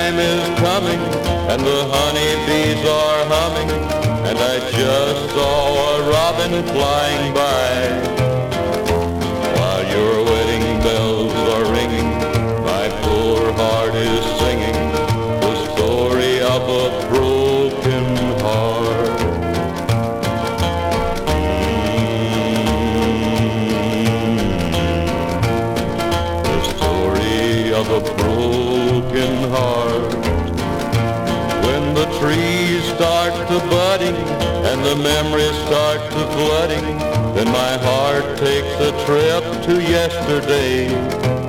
Springtime is coming and the honeybees are humming, and I just saw a robin flying by. While your wedding bells are ringing, my poor heart is singing the story of a broken heart. The story of a broken heart. When the trees start to budding and the memories start to flooding, then my heart takes a trip to yesterday.